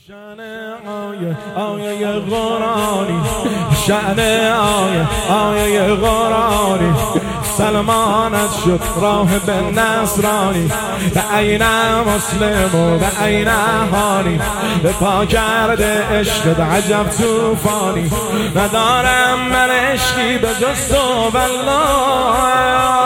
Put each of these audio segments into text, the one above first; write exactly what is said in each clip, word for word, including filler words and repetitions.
شأن آیه آیه قرآنی شأن آیه آیه قرآنی سلمانت شد راه به نصرانی به عین مسلم و به عین حالی به پا کرده عشق عجب توفانی ندارم من عشقی به جز تو والله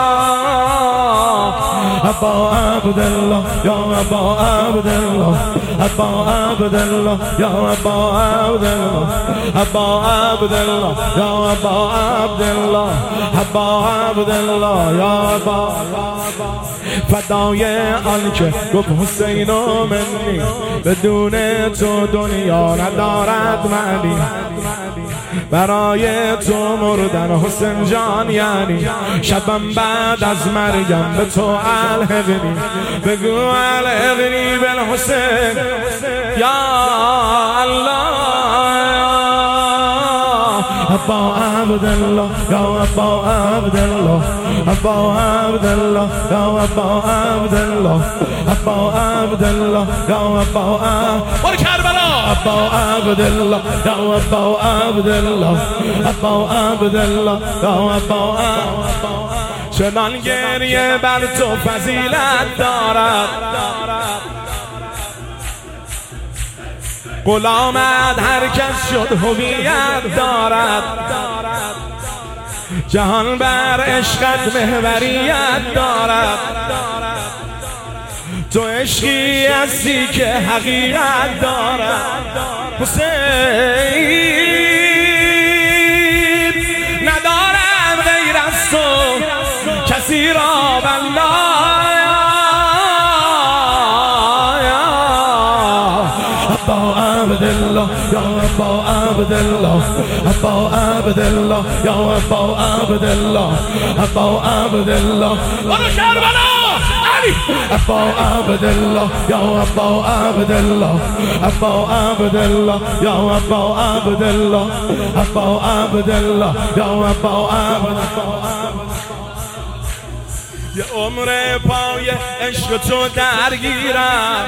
ابا عبدالله یا ابا عبدالله ابا عبدالله یا ابا عبدالله ابا عبدالله یا ابا عبدالله ابا عبدالله یا ابا فدای آنکه گفت حسین و منی بدون تو دنیا ندارد معنی برای تو مردن حسین جان یعنی شبم بعد از مریم به تو الحقنی بگو الحقنی بالحسین یا الله ابا عبدالله یا ابا عبدالله ابا عبدالله یا ابا عبدالله ابا عبدالله یا ابا عبدالله کربلا ابا عبدالله یا ابا عبدالله ابا عبدالله یا ابا عبدالله چنان گریه بر تو فضیلت دارد غلامت هر کس شد هویت دارد جهان بر عشقت محوریت دارد تو عشقی هستی که حقیقت دارد حسین ندارم غیر از تو کسی را والله ابا عبدالله یا ابا عبدالله ابا عبدالله یا ابا عبدالله ابا عبدالله برو کربلا ابا عبدالله یا ابا عبدالله ابا عبدالله یا ابا عبدالله ابا عبدالله یا ابا عبدالله یه عمر پای عشق تو درگیرم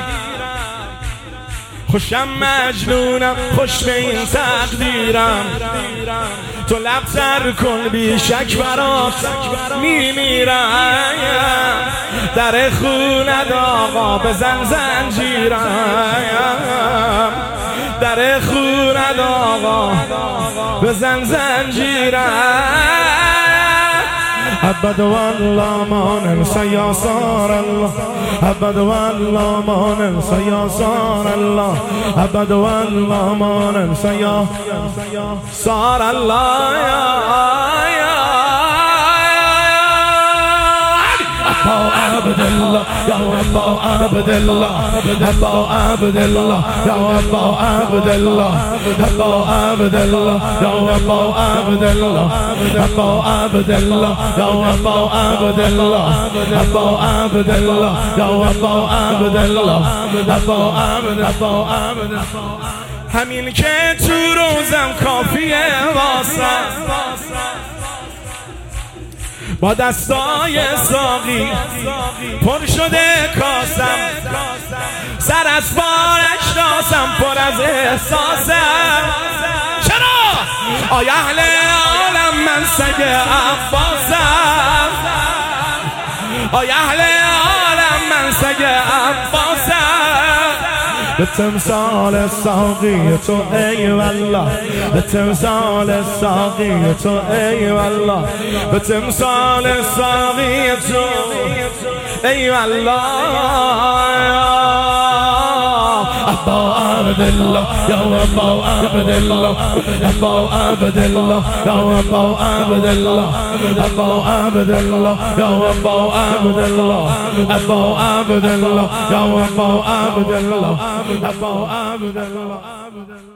خوشم مجنونم خوش به این تقدیرم تو لب تر کن بی شک برات میمیرم در خونت آقا بزن زنجیرم در خونت آقا بزن زنجیرم ابد والله ما ننسى يا صار الله ابد والله ما ننسى يا صار الله ابد والله ما ننسى يا صار الله يا ابا عبدالله یا ابا عبدالله ابا عبدالله یا ابا عبدالله ابا عبدالله یا ابا عبدالله ابا عبدالله یا ابا عبدالله ابا عبدالله یا ابا عبدالله ابا عبدالله همین که تو روزم کافیه واسه با دستای ساقی پر شده کاسم سر از بارش ناسم پر از احساسم چرا؟ آی اهل عالم من سگ عباسم آی اهل عالم من سگ عباسم به تمثال ساقی تو ای والله به تمثال ساقی تو ای والله به تمثال ساقی تو ای والله ابا عبدالله یا ابا عبدالله ابا عبدالله یا ابا عبدالله ابا عبدالله یا ابا عبدالله ابا عبدالله یا ابا عبدالله ابا عبدالله